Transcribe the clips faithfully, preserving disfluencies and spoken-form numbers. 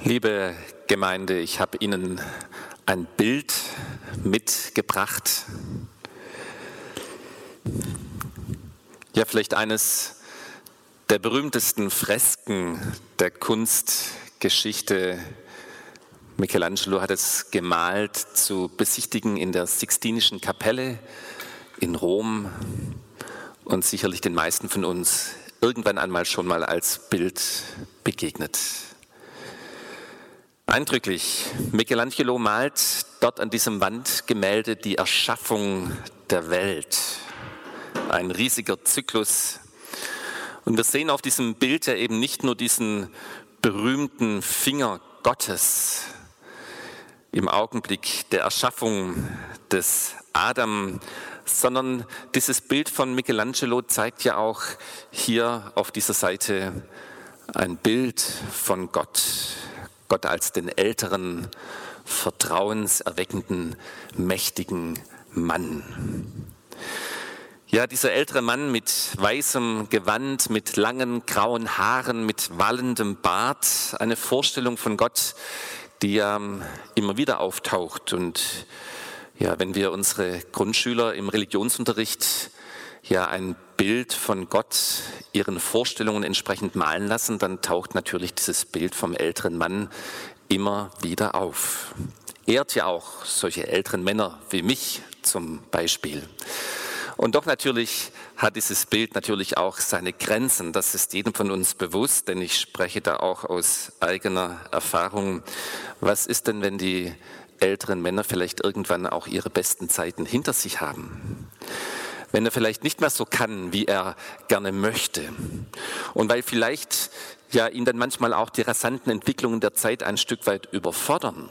Liebe Gemeinde, ich habe Ihnen ein Bild mitgebracht. Ja, vielleicht eines der berühmtesten Fresken der Kunstgeschichte. Michelangelo hat es gemalt, zu besichtigen in der Sixtinischen Kapelle in Rom und sicherlich den meisten von uns irgendwann einmal schon mal als Bild begegnet. Eindrücklich. Michelangelo malt dort an diesem Wandgemälde die Erschaffung der Welt. Ein riesiger Zyklus. Und wir sehen auf diesem Bild ja eben nicht nur diesen berühmten Finger Gottes im Augenblick der Erschaffung des Adam, sondern dieses Bild von Michelangelo zeigt ja auch hier auf dieser Seite ein Bild von Gott. Gott als den älteren, vertrauenserweckenden, mächtigen Mann. Ja, dieser ältere Mann mit weißem Gewand, mit langen grauen Haaren, mit wallendem Bart, eine Vorstellung von Gott, die ja immer wieder auftaucht. Und ja, wenn wir unsere Grundschüler im Religionsunterricht ja ein Bild von Gott ihren Vorstellungen entsprechend malen lassen, dann taucht natürlich dieses Bild vom älteren Mann immer wieder auf. Ehrt ja auch solche älteren Männer wie mich zum Beispiel. Und doch natürlich hat dieses Bild natürlich auch seine Grenzen. Das ist jedem von uns bewusst, denn ich spreche da auch aus eigener Erfahrung. Was ist denn, wenn die älteren Männer vielleicht irgendwann auch ihre besten Zeiten hinter sich haben? Wenn er vielleicht nicht mehr so kann, wie er gerne möchte. Und weil vielleicht ja ihn dann manchmal auch die rasanten Entwicklungen der Zeit ein Stück weit überfordern.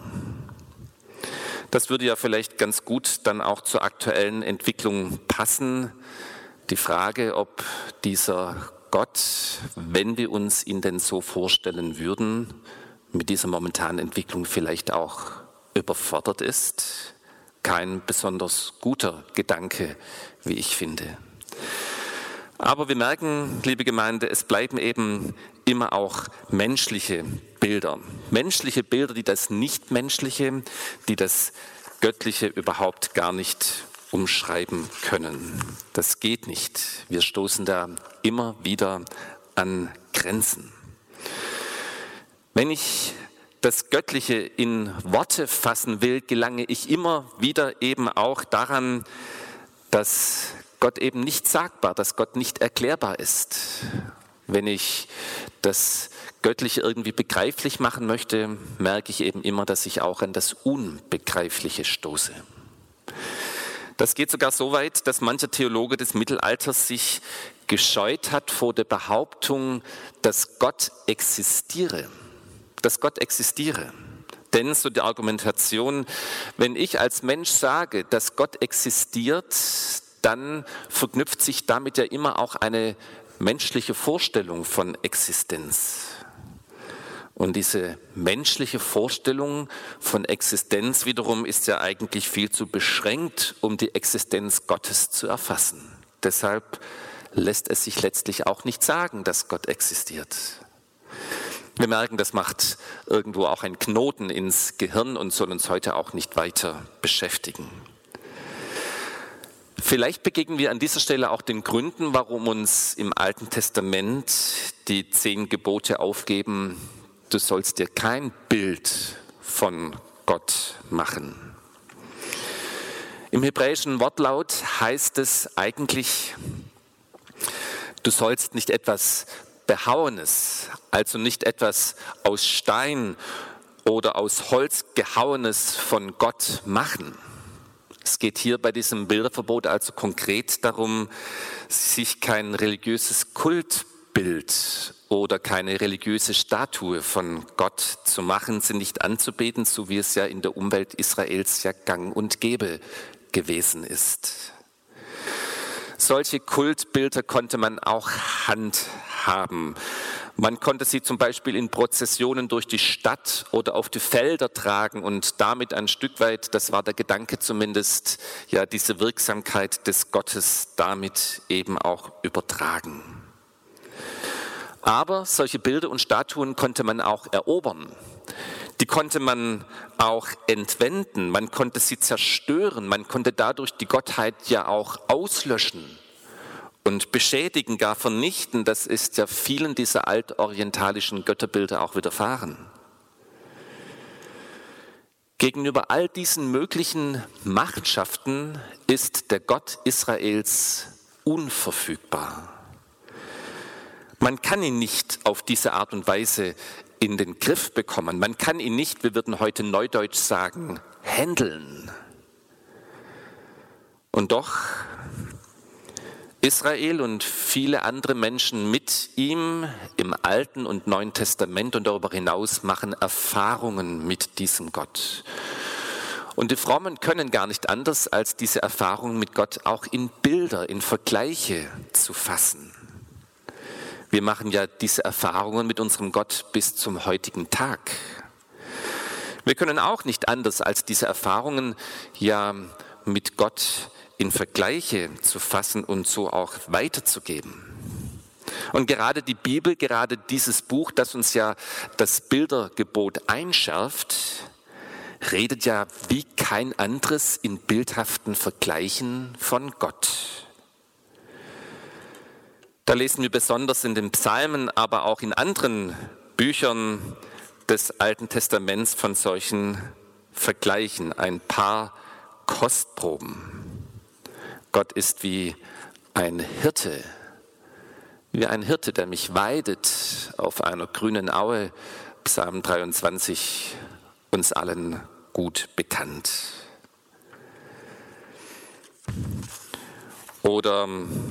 Das würde ja vielleicht ganz gut dann auch zur aktuellen Entwicklung passen. Die Frage, ob dieser Gott, wenn wir uns ihn denn so vorstellen würden, mit dieser momentanen Entwicklung vielleicht auch überfordert ist. Kein besonders guter Gedanke, wie ich finde. Aber wir merken, liebe Gemeinde, es bleiben eben immer auch menschliche Bilder. Menschliche Bilder, die das Nichtmenschliche, die das Göttliche überhaupt gar nicht umschreiben können. Das geht nicht. Wir stoßen da immer wieder an Grenzen. Wenn ich das Göttliche in Worte fassen will, gelange ich immer wieder eben auch daran, dass Gott eben nicht sagbar, dass Gott nicht erklärbar ist. Wenn ich das Göttliche irgendwie begreiflich machen möchte, merke ich eben immer, dass ich auch an das Unbegreifliche stoße. Das geht sogar so weit, dass mancher Theologe des Mittelalters sich gescheut hat vor der Behauptung, dass Gott existiere. dass Gott existiere. Denn, so die Argumentation, wenn ich als Mensch sage, dass Gott existiert, dann verknüpft sich damit ja immer auch eine menschliche Vorstellung von Existenz. Und diese menschliche Vorstellung von Existenz wiederum ist ja eigentlich viel zu beschränkt, um die Existenz Gottes zu erfassen. Deshalb lässt es sich letztlich auch nicht sagen, dass Gott existiert. Wir merken, das macht irgendwo auch einen Knoten ins Gehirn und soll uns heute auch nicht weiter beschäftigen. Vielleicht begegnen wir an dieser Stelle auch den Gründen, warum uns im Alten Testament die zehn Gebote aufgeben, du sollst dir kein Bild von Gott machen. Im hebräischen Wortlaut heißt es eigentlich, du sollst nicht etwas Behauenes, also nicht etwas aus Stein oder aus Holz gehauenes von Gott machen. Es geht hier bei diesem Bilderverbot also konkret darum, sich kein religiöses Kultbild oder keine religiöse Statue von Gott zu machen, sie nicht anzubeten, so wie es ja in der Umwelt Israels ja gang und gäbe gewesen ist. Solche Kultbilder konnte man auch handhaben. Man konnte sie zum Beispiel in Prozessionen durch die Stadt oder auf die Felder tragen und damit ein Stück weit, das war der Gedanke zumindest, ja, diese Wirksamkeit des Gottes damit eben auch übertragen. Aber solche Bilder und Statuen konnte man auch erobern. Die konnte man auch entwenden, man konnte sie zerstören, man konnte dadurch die Gottheit ja auch auslöschen und beschädigen, gar vernichten. Das ist ja vielen dieser altorientalischen Götterbilder auch widerfahren. Gegenüber all diesen möglichen Machenschaften ist der Gott Israels unverfügbar. Man kann ihn nicht auf diese Art und Weise in den Griff bekommen. Man kann ihn nicht, wir würden heute neudeutsch sagen, handeln. Und doch, Israel und viele andere Menschen mit ihm im Alten und Neuen Testament und darüber hinaus machen Erfahrungen mit diesem Gott. Und die Frommen können gar nicht anders, als diese Erfahrungen mit Gott auch in Bilder, in Vergleiche zu fassen. Wir machen ja diese Erfahrungen mit unserem Gott bis zum heutigen Tag. Wir können auch nicht anders, als diese Erfahrungen ja mit Gott in Vergleiche zu fassen und so auch weiterzugeben. Und gerade die Bibel, gerade dieses Buch, das uns ja das Bildergebot einschärft, redet ja wie kein anderes in bildhaften Vergleichen von Gott. Da lesen wir besonders in den Psalmen, aber auch in anderen Büchern des Alten Testaments von solchen Vergleichen, ein paar Kostproben. Gott ist wie ein Hirte, wie ein Hirte, der mich weidet auf einer grünen Aue, Psalm dreiundzwanzig, uns allen gut bekannt. Oder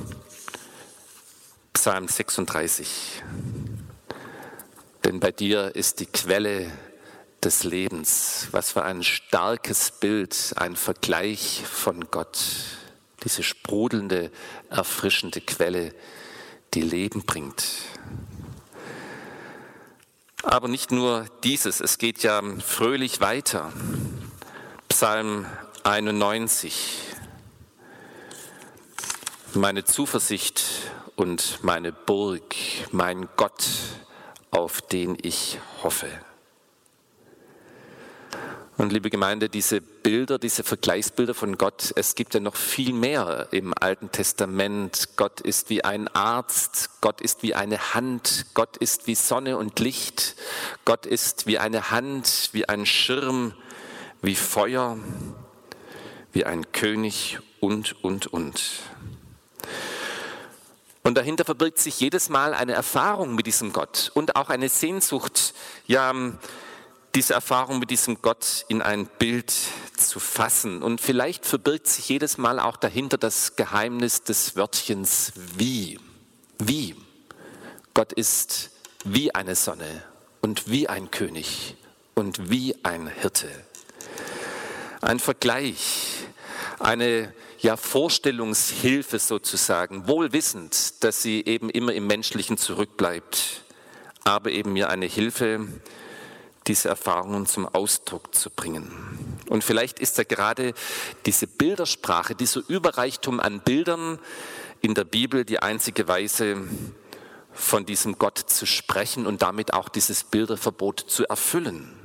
Psalm sechsunddreißig. Denn bei dir ist die Quelle des Lebens. Was für ein starkes Bild, ein Vergleich von Gott. Diese sprudelnde, erfrischende Quelle, die Leben bringt. Aber nicht nur dieses, es geht ja fröhlich weiter. Psalm einundneunzig. Meine Zuversicht und meine Burg, mein Gott, auf den ich hoffe. Und liebe Gemeinde, diese Bilder, diese Vergleichsbilder von Gott, es gibt ja noch viel mehr im Alten Testament. Gott ist wie ein Arzt, Gott ist wie eine Hand, Gott ist wie Sonne und Licht, Gott ist wie eine Hand, wie ein Schirm, wie Feuer, wie ein König und, und, und. Und dahinter verbirgt sich jedes Mal eine Erfahrung mit diesem Gott und auch eine Sehnsucht, ja, diese Erfahrung mit diesem Gott in ein Bild zu fassen. Und vielleicht verbirgt sich jedes Mal auch dahinter das Geheimnis des Wörtchens wie. Wie. Gott ist wie eine Sonne und wie ein König und wie ein Hirte. Ein Vergleich, eine ja, Vorstellungshilfe sozusagen, wohl wissend, dass sie eben immer im Menschlichen zurückbleibt, aber eben mir eine Hilfe, diese Erfahrungen zum Ausdruck zu bringen. Und vielleicht ist ja gerade diese Bildersprache, dieser Überreichtum an Bildern in der Bibel die einzige Weise, von diesem Gott zu sprechen und damit auch dieses Bilderverbot zu erfüllen.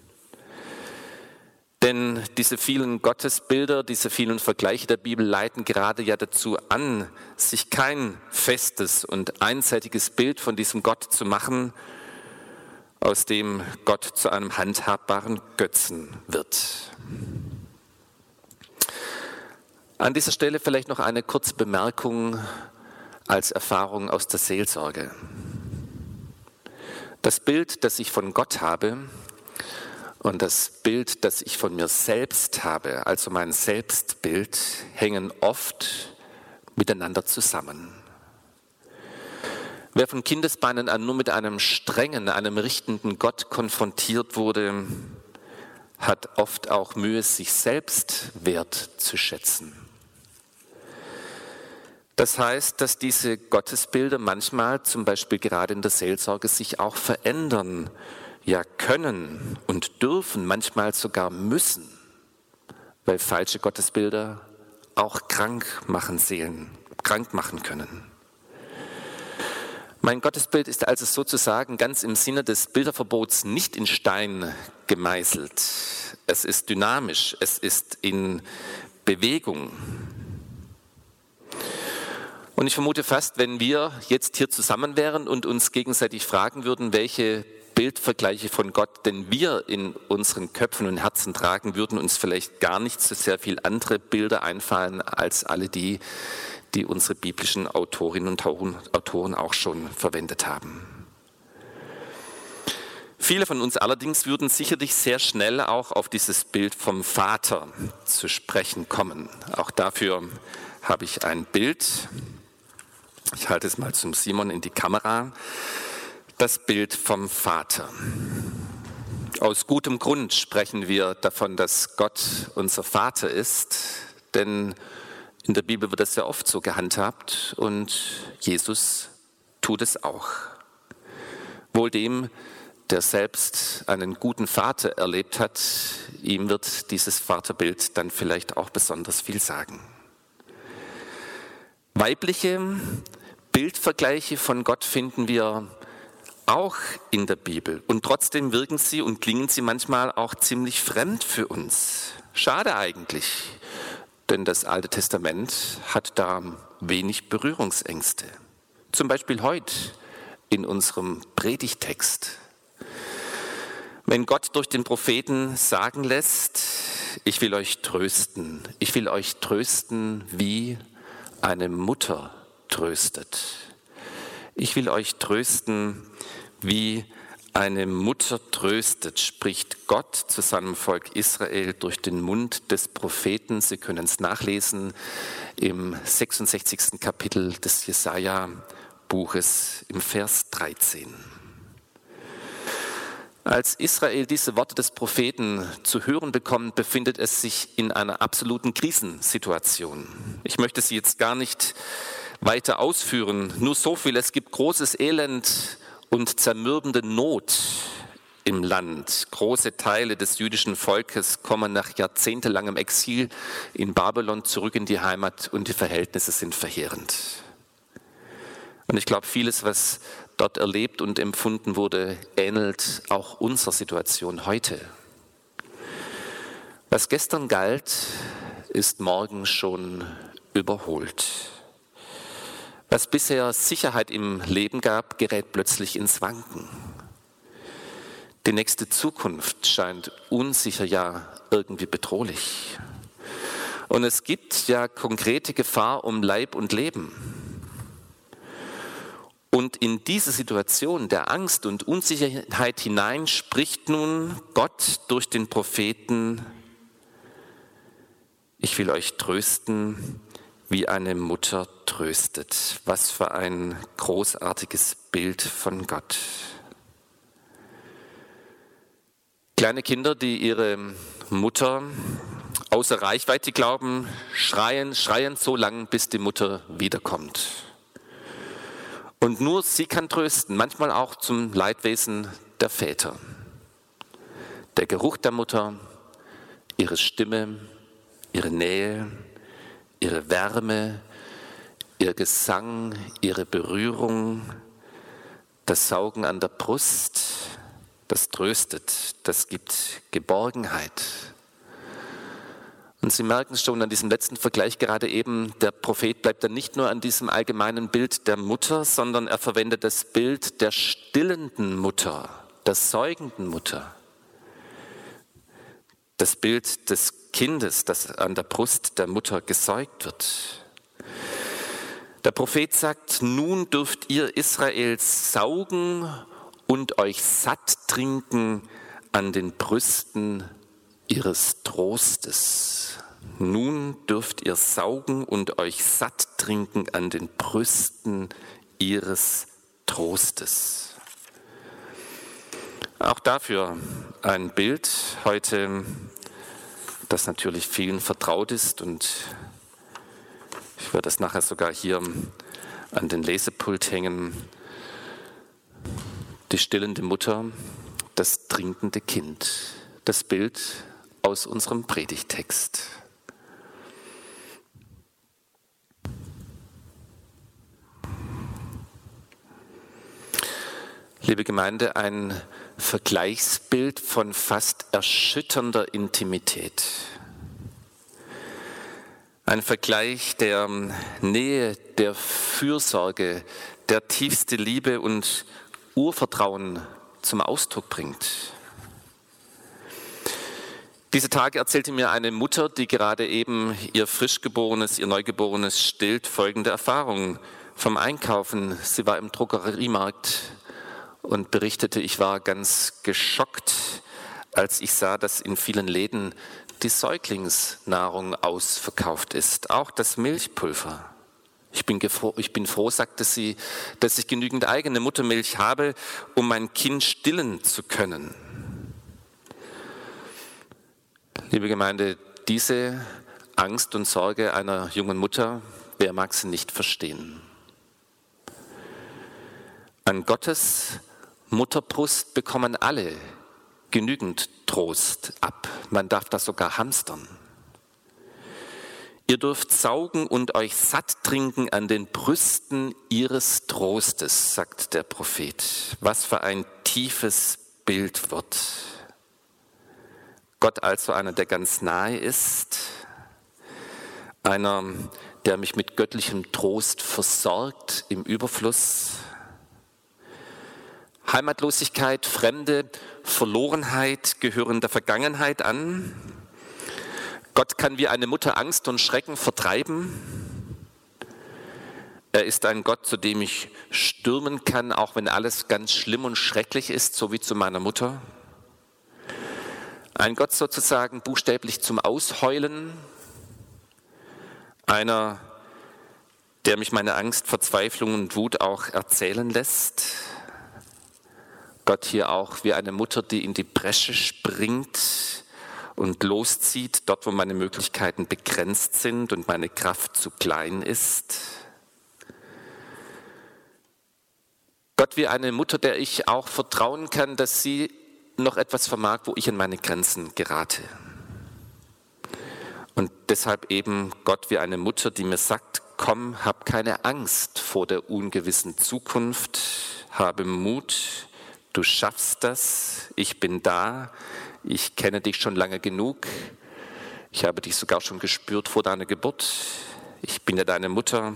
Denn diese vielen Gottesbilder, diese vielen Vergleiche der Bibel leiten gerade ja dazu an, sich kein festes und einseitiges Bild von diesem Gott zu machen, aus dem Gott zu einem handhabbaren Götzen wird. An dieser Stelle vielleicht noch eine kurze Bemerkung als Erfahrung aus der Seelsorge. Das Bild, das ich von Gott habe, und das Bild, das ich von mir selbst habe, also mein Selbstbild, hängen oft miteinander zusammen. Wer von Kindesbeinen an nur mit einem strengen, einem richtenden Gott konfrontiert wurde, hat oft auch Mühe, sich selbst wert zu schätzen. Das heißt, dass diese Gottesbilder manchmal, zum Beispiel gerade in der Seelsorge, sich auch verändern, ja können und dürfen, manchmal sogar müssen, weil falsche Gottesbilder auch krank machen Seelen, krank machen können. Mein Gottesbild ist also sozusagen ganz im Sinne des Bilderverbots nicht in Stein gemeißelt. Es ist dynamisch, es ist in Bewegung. Und ich vermute fast, wenn wir jetzt hier zusammen wären und uns gegenseitig fragen würden, welche Bildvergleiche von Gott denn wir in unseren Köpfen und Herzen tragen, würden uns vielleicht gar nicht so sehr viel andere Bilder einfallen als alle die, die unsere biblischen Autorinnen und Autoren auch schon verwendet haben. Viele von uns allerdings würden sicherlich sehr schnell auch auf dieses Bild vom Vater zu sprechen kommen. Auch dafür habe ich ein Bild. Ich halte es mal zum Simon in die Kamera. Das Bild vom Vater. Aus gutem Grund sprechen wir davon, dass Gott unser Vater ist, denn in der Bibel wird das sehr oft so gehandhabt und Jesus tut es auch. Wohl dem, der selbst einen guten Vater erlebt hat, ihm wird dieses Vaterbild dann vielleicht auch besonders viel sagen. Weibliche Bildvergleiche von Gott finden wir auch in der Bibel und trotzdem wirken sie und klingen sie manchmal auch ziemlich fremd für uns. Schade eigentlich. Denn das Alte Testament hat da wenig Berührungsängste. Zum Beispiel heute in unserem Predigtext. Wenn Gott durch den Propheten sagen lässt, ich will euch trösten, ich will euch trösten, wie eine Mutter tröstet. Ich will euch trösten, wie eine Mutter tröstet, spricht Gott zu seinem Volk Israel durch den Mund des Propheten. Sie können es nachlesen im sechsundsechzigsten Kapitel des Jesaja-Buches im Vers dreizehn. Als Israel diese Worte des Propheten zu hören bekommt, befindet es sich in einer absoluten Krisensituation. Ich möchte sie jetzt gar nicht weiter ausführen, nur so viel, es gibt großes Elend und zermürbende Not im Land. Große Teile des jüdischen Volkes kommen nach jahrzehntelangem Exil in Babylon zurück in die Heimat und die Verhältnisse sind verheerend. Und ich glaube, vieles, was dort erlebt und empfunden wurde, ähnelt auch unserer Situation heute. Was gestern galt, ist morgen schon überholt. Was bisher Sicherheit im Leben gab, gerät plötzlich ins Wanken. Die nächste Zukunft scheint unsicher, ja irgendwie bedrohlich. Und es gibt ja konkrete Gefahr um Leib und Leben. Und in diese Situation der Angst und Unsicherheit hinein spricht nun Gott durch den Propheten: Ich will euch trösten, wie eine Mutter tröstet. Was für ein großartiges Bild von Gott. Kleine Kinder, die ihre Mutter außer Reichweite glauben, schreien, schreien so lang, bis die Mutter wiederkommt. Und nur sie kann trösten, manchmal auch zum Leidwesen der Väter. Der Geruch der Mutter, ihre Stimme, ihre Nähe, ihre Wärme, ihr Gesang, ihre Berührung, das Saugen an der Brust, das tröstet, das gibt Geborgenheit. Und Sie merken es schon an diesem letzten Vergleich gerade eben, der Prophet bleibt dann nicht nur an diesem allgemeinen Bild der Mutter, sondern er verwendet das Bild der stillenden Mutter, der säugenden Mutter. Das Bild des Kindes, das an der Brust der Mutter gesäugt wird. Der Prophet sagt, nun dürft ihr Israel saugen und euch satt trinken an den Brüsten ihres Trostes. Nun dürft ihr saugen und euch satt trinken an den Brüsten ihres Trostes. Auch dafür ein Bild heute, das natürlich vielen vertraut ist, und ich werde das nachher sogar hier an den Lesepult hängen. Die stillende Mutter, das trinkende Kind. Das Bild aus unserem Predigtext. Liebe Gemeinde, ein Vergleichsbild von fast erschütternder Intimität. Ein Vergleich der Nähe, der Fürsorge, der tiefste Liebe und Urvertrauen zum Ausdruck bringt. Diese Tage erzählte mir eine Mutter, die gerade eben ihr Frischgeborenes, ihr Neugeborenes stillt, folgende Erfahrung vom Einkaufen. Sie war im Drogeriemarkt und berichtete, ich war ganz geschockt, als ich sah, dass in vielen Läden die Säuglingsnahrung ausverkauft ist, auch das Milchpulver. Ich bin, gefro- ich bin froh, sagte sie, dass ich genügend eigene Muttermilch habe, um mein Kind stillen zu können. Liebe Gemeinde, diese Angst und Sorge einer jungen Mutter, wer mag sie nicht verstehen? An Gottes Mutterbrust bekommen alle genügend Trost ab. Man darf das sogar hamstern. Ihr dürft saugen und euch satt trinken an den Brüsten ihres Trostes, sagt der Prophet. Was für ein tiefes Bild wird. Gott also einer, der ganz nahe ist, einer, der mich mit göttlichem Trost versorgt im Überfluss. Heimatlosigkeit, Fremde, Verlorenheit gehören der Vergangenheit an. Gott kann wie eine Mutter Angst und Schrecken vertreiben. Er ist ein Gott, zu dem ich stürmen kann, auch wenn alles ganz schlimm und schrecklich ist, so wie zu meiner Mutter. Ein Gott sozusagen buchstäblich zum Ausheulen. Einer, der mich meine Angst, Verzweiflung und Wut auch erzählen lässt. Gott hier auch wie eine Mutter, die in die Bresche springt und loszieht, dort wo meine Möglichkeiten begrenzt sind und meine Kraft zu klein ist. Gott wie eine Mutter, der ich auch vertrauen kann, dass sie noch etwas vermag, wo ich an meine Grenzen gerate. Und deshalb eben Gott wie eine Mutter, die mir sagt, komm, hab keine Angst vor der ungewissen Zukunft, habe Mut, du schaffst das, ich bin da, ich kenne dich schon lange genug, ich habe dich sogar schon gespürt vor deiner Geburt, ich bin ja deine Mutter.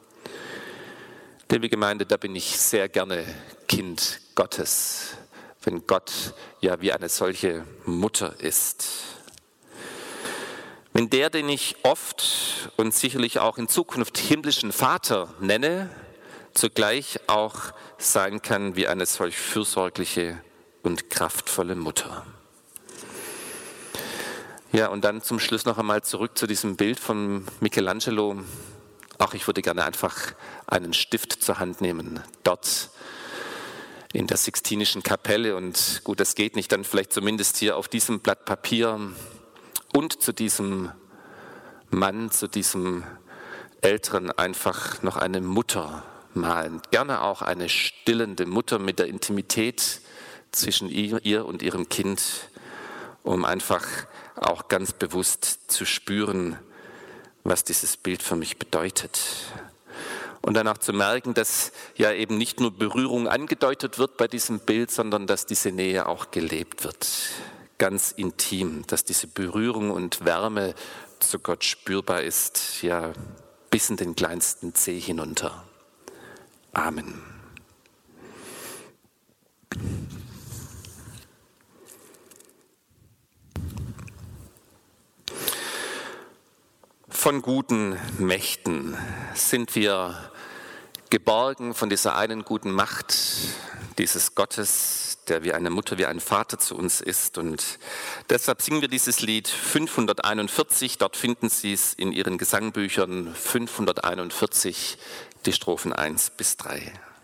Liebe Gemeinde, da bin ich sehr gerne Kind Gottes, wenn Gott ja wie eine solche Mutter ist. Wenn der, den ich oft und sicherlich auch in Zukunft himmlischen Vater nenne, zugleich auch sein kann wie eine solch fürsorgliche und kraftvolle Mutter. Ja, und dann zum Schluss noch einmal zurück zu diesem Bild von Michelangelo. Auch ich würde gerne einfach einen Stift zur Hand nehmen, dort in der Sixtinischen Kapelle. Und gut, das geht nicht, dann vielleicht zumindest hier auf diesem Blatt Papier und zu diesem Mann, zu diesem Älteren einfach noch eine Mutter malen. Gerne auch eine stillende Mutter mit der Intimität zwischen ihr, ihr und ihrem Kind, um einfach auch ganz bewusst zu spüren, was dieses Bild für mich bedeutet. Und dann auch zu merken, dass ja eben nicht nur Berührung angedeutet wird bei diesem Bild, sondern dass diese Nähe auch gelebt wird. Ganz intim, dass diese Berührung und Wärme zu Gott spürbar ist, ja bis in den kleinsten Zeh hinunter. Amen. Von guten Mächten sind wir geborgen von dieser einen guten Macht, dieses Gottes, der wie eine Mutter, wie ein Vater zu uns ist. Und deshalb singen wir dieses Lied fünfhunderteinundvierzig. Dort finden Sie es in Ihren Gesangbüchern fünfhunderteinundvierzig, die Strophen eins bis drei.